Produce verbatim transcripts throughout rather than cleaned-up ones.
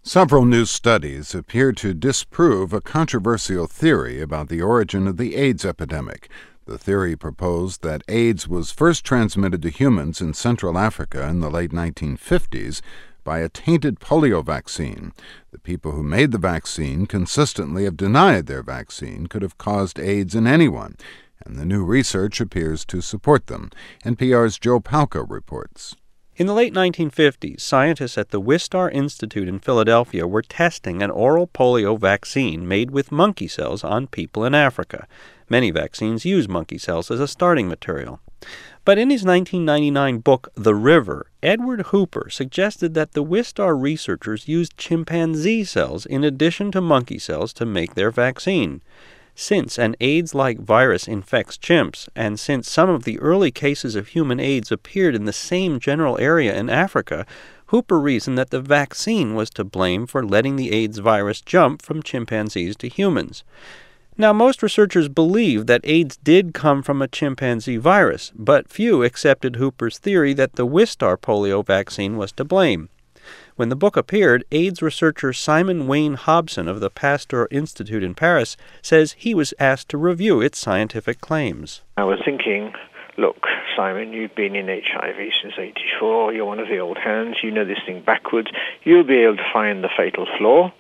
Several new studies appear to disprove a controversial theory about the origin of the AIDS epidemic. The theory proposed that AIDS was first transmitted to humans in Central Africa in the late nineteen fifties by a tainted polio vaccine. The people who made the vaccine consistently have denied their vaccine could have caused AIDS in anyone, and the new research appears to support them. N P R's Joe Palca reports. In the late nineteen fifties, scientists at the Wistar Institute in Philadelphia were testing an oral polio vaccine made with monkey cells on people in Africa. Many vaccines use monkey cells as a starting material. But in his nineteen ninety-nine book, The River, Edward Hooper suggested that the Wistar researchers used chimpanzee cells in addition to monkey cells to make their vaccine. Since an AIDS-like virus infects chimps, and since some of the early cases of human AIDS appeared in the same general area in Africa, Hooper reasoned that the vaccine was to blame for letting the AIDS virus jump from chimpanzees to humans. Now, most researchers believe that AIDS did come from a chimpanzee virus, but few accepted Hooper's theory that the Wistar polio vaccine was to blame. When the book appeared, AIDS researcher Simon Wayne Hobson of the Pasteur Institute in Paris says he was asked to review its scientific claims. I was thinking, look, Simon, you've been in H I V since eighty-four, you're one of the old hands, you know this thing backwards, you'll be able to find the fatal flaw.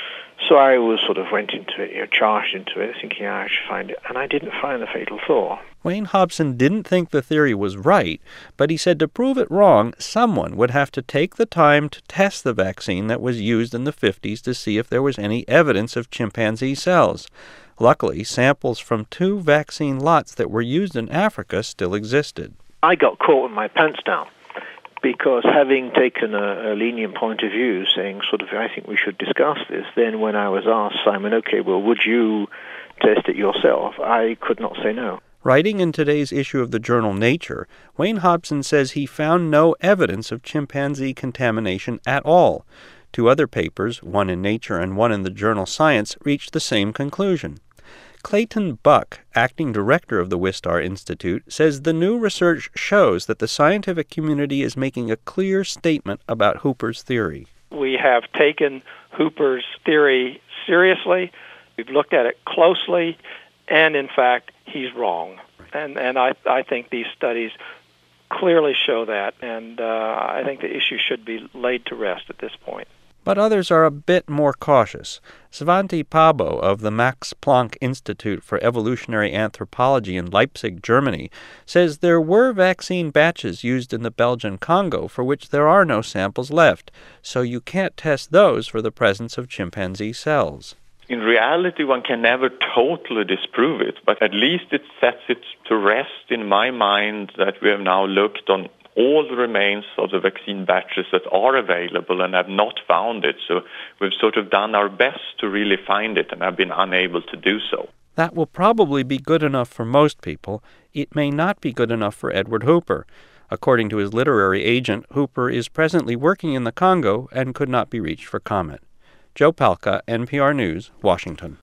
So I was sort of went into it, you know, charged into it, thinking I should find it, and I didn't find the fatal flaw. Wayne Hobson didn't think the theory was right, but he said to prove it wrong, someone would have to take the time to test the vaccine that was used in the fifties to see if there was any evidence of chimpanzee cells. Luckily, samples from two vaccine lots that were used in Africa still existed. I got caught with my pants down, because having taken a, a lenient point of view, saying sort of, I think we should discuss this, then when I was asked, Simon, okay, well, would you test it yourself, I could not say no. Writing in today's issue of the journal Nature, Wayne Hobson says he found no evidence of chimpanzee contamination at all. Two other papers, one in Nature and one in the journal Science, reached the same conclusion. Clayton Buck, acting director of the Wistar Institute, says the new research shows that the scientific community is making a clear statement about Hooper's theory. We have taken Hooper's theory seriously. We've looked at it closely, and in fact, he's wrong. And and I, I think these studies clearly show that, and uh, I think the issue should be laid to rest at this point. But others are a bit more cautious. Svante Pääbo of the Max Planck Institute for Evolutionary Anthropology in Leipzig, Germany, says there were vaccine batches used in the Belgian Congo for which there are no samples left, so you can't test those for the presence of chimpanzee cells. In reality, one can never totally disprove it, but at least it sets it to rest in my mind that we have now looked on all the remains of the vaccine batches that are available and have not found it. So we've sort of done our best to really find it and have been unable to do so. That will probably be good enough for most people. It may not be good enough for Edward Hooper. According to his literary agent, Hooper is presently working in the Congo and could not be reached for comment. Joe Palca, N P R News, Washington.